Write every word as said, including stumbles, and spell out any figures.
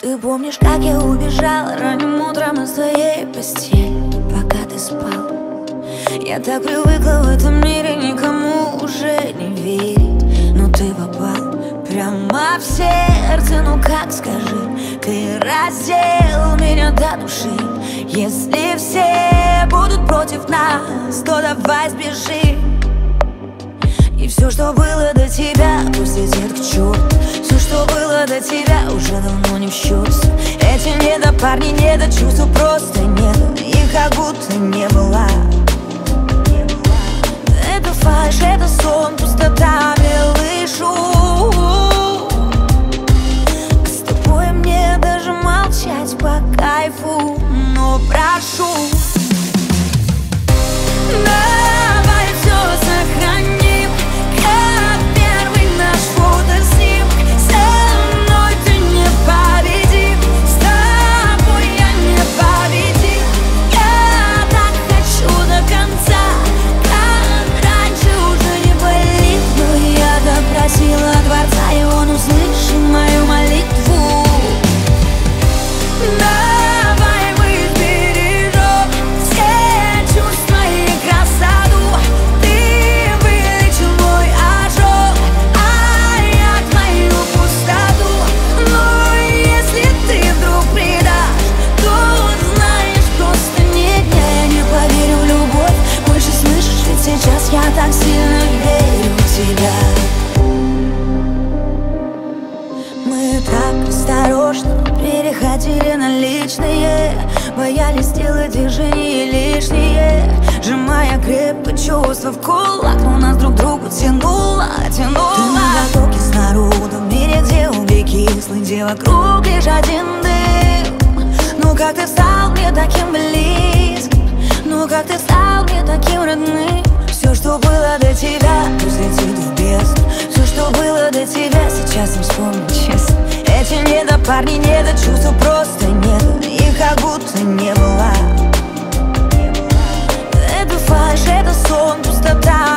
Ты помнишь, как я убежала ранним утром из твоей постели, пока ты спал? Я так привыкла в этом мире никому уже не верить, но ты попал прямо в сердце. Ну как, скажи, ты раздел меня до души. Если все будут против нас, то давай сбежим. И все, что было до тебя, пусть летит к черту. Все, что было до тебя, уже давно не в счет. Эти недопарни, недочувств просто нет, их как будто не было. Это фальшь, это сон, пустота, белый шум. С тобой мне даже молчать по кайфу, но прошу, давай все сохраним, как первый наш фотоснимок. Со мной ты непобедим, с тобой я непобедим. Я так хочу до конца, как раньше уже не болит. Но я допросила Творца, и он услышал мою молитву. Давай мы сбережем все чувства и красоту. Ты вылечил мой ожог, а я твою пустоту. Но если ты вдруг предашь, то знаешь, просто нет дня я не поверю в любовь. Больше слышишь, ведь сейчас я так сильно верю в тебя. Мы так осторожно переходили на личные, боялись сделать движения лишние, сжимая крепко чувства в кулак, но нас друг к другу тянуло, тянуло. Ты на потоке с народом, в мире, где угли кислый, где вокруг лишь один дым. Ну как ты стал мне таким близким, ну как ты стал мне таким родным. Все, что было до тебя, пусть летит в бездну. Все, что было до тебя, сейчас не вспомню честно. Эти недопарни, недочувств просто нет, их как будто не было. Это фальшь, это сон, пустота,